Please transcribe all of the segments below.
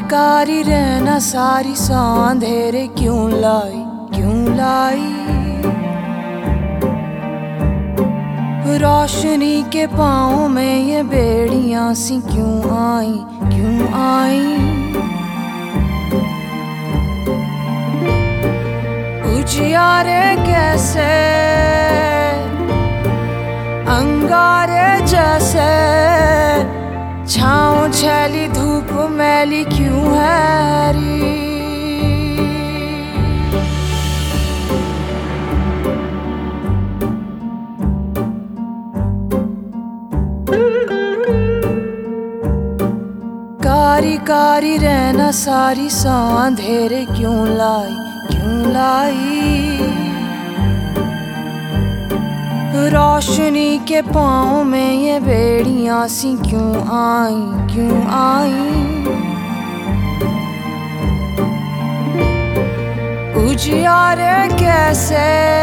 कारी रहना सारी सा अंधेरे क्यों लाई, क्यों लाई। रोशनी के पाँव में ये बेड़ियां सी क्यों आई, क्यों आई। उजियारे कैसे अंगारे जैसे, छाँव छैली धूप मैली क्यों है री। कारी कारी रहना सारी सा अंधेरे क्यों लाई, क्यों लाई। रोशनी के पाँव में ये बेड़ियां सी क्यों आई, क्यों आई। उजियारे कैसे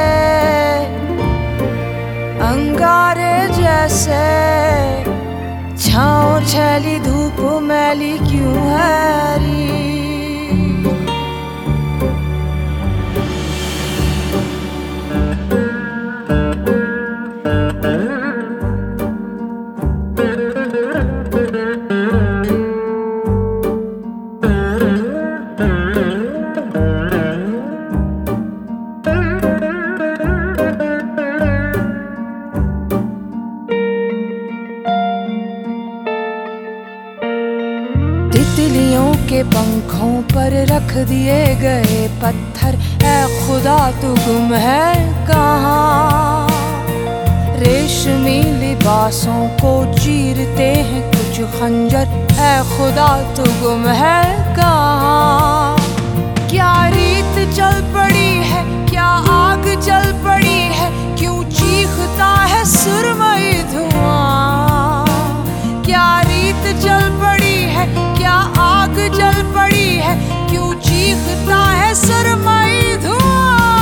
अंगारे जैसे, छाँव छैली धूप मैली क्यों है री। तितलियों के पंखों पर रख दिए गए पत्थर, ऐ खुदा तू गुम है कहाँ। रेशमी लिबासों को चीरते हैं कुछ खंजर, ऐ खुदा तू गुम है कहाँ। क्या रीत चल पड़ी है, क्या आग जल पड़ी है, क्यों चीखता है सुरमई धुआं। क्या रीत चल पड़ी है, क्या आग जल पड़ी है, क्यों चीखता है सुरमई धुआं।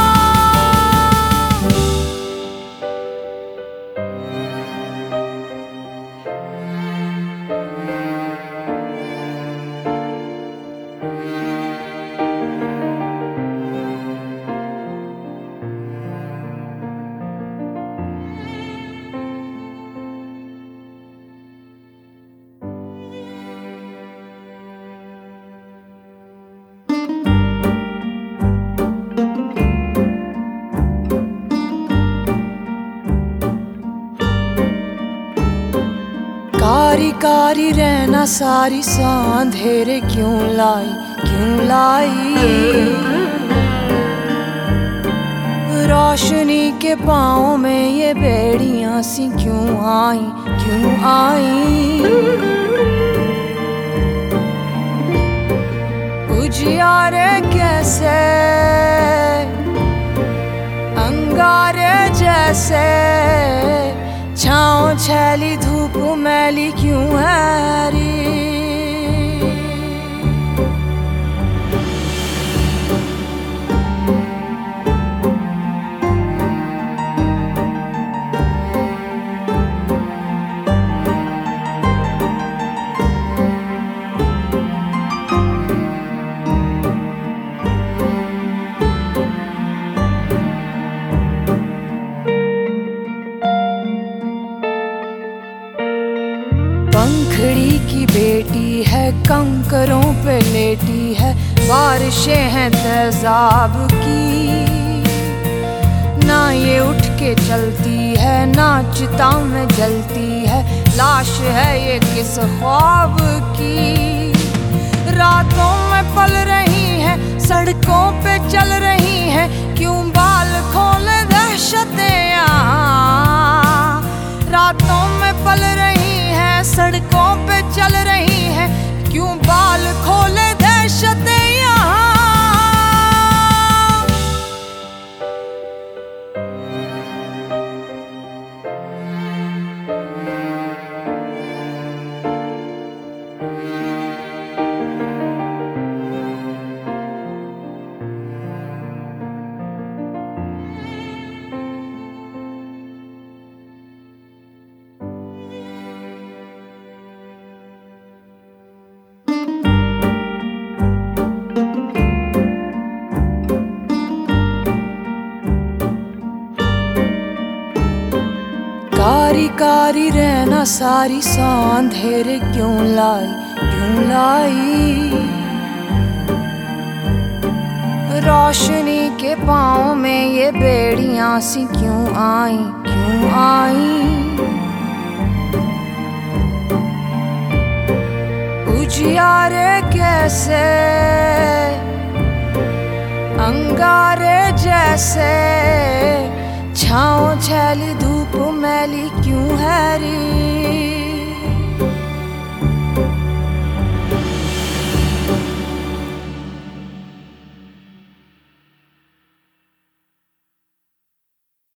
कारी कारी रहना सारी सा अंधेरे क्यों लाई, क्यों लाई। रोशनी के पाँव में ये बेड़ियां सी क्यों आई, क्यों आई। उजियारे कैसे अंगारे जैसे, छाँव छैली धूप मैली क्यों है री। पंखड़ी की बेटी है कंकरों पे लेटी है, बारिशें हैं तेजाब की। ना ये उठ के चलती है, ना चिता में जलती है, लाश है ये किस ख्वाब की। रातों में पल रही है, सड़कों पे चल रही है, क्यों बाल खोले दहशतें यहाँ। रातों में पल रही है, सड़कों पे चल रही है, क्यों बाल खोले दहशतें यहाँ। कारी रहना सारी सा अंधेरे क्यों लाई रोशनी के पाँव में ये बेड़ियां सी क्यों आई उजियारे कैसे अंगारे जैसे छाँव छैली धूप मैली क्यों है री